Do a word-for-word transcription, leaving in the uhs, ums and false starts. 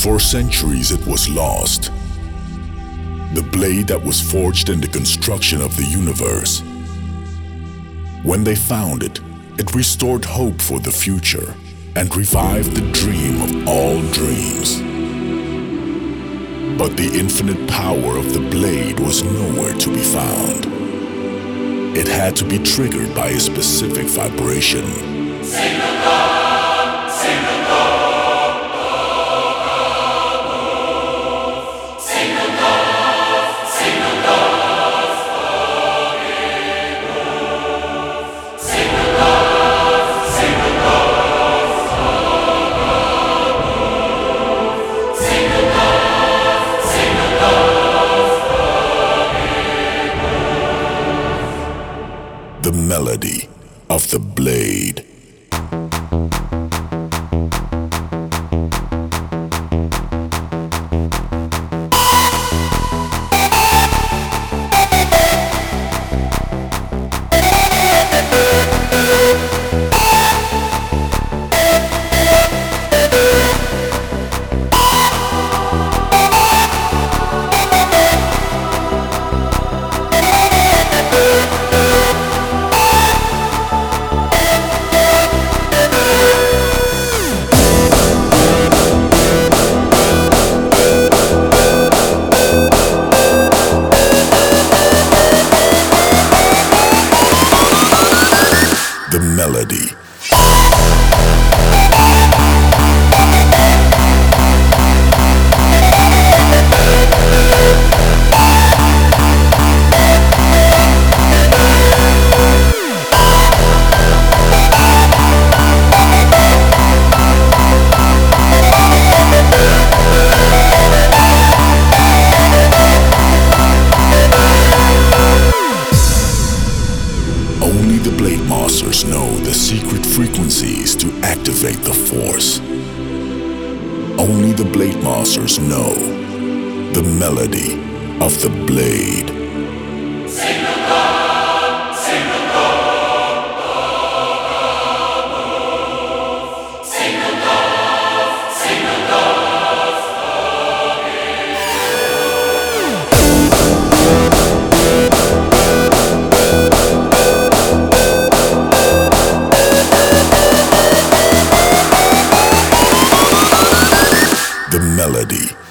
For centuries it was lost. The blade that was forged in the construction of the universe. When they found it, it restored hope for the future and revived the dream of all dreams. But the infinite power of the blade was nowhere to be found. It had to be triggered by a specific vibration. Signal God, signal God, signal God, signal God, signal God, signal God, signal God, signal God. The melody of the blade. The melody. Only the Blade Masters know the secret frequencies to activate the Force. Only the Blade Masters know the melody of the blade. Signal God, signal God, signal God, signal God. The melody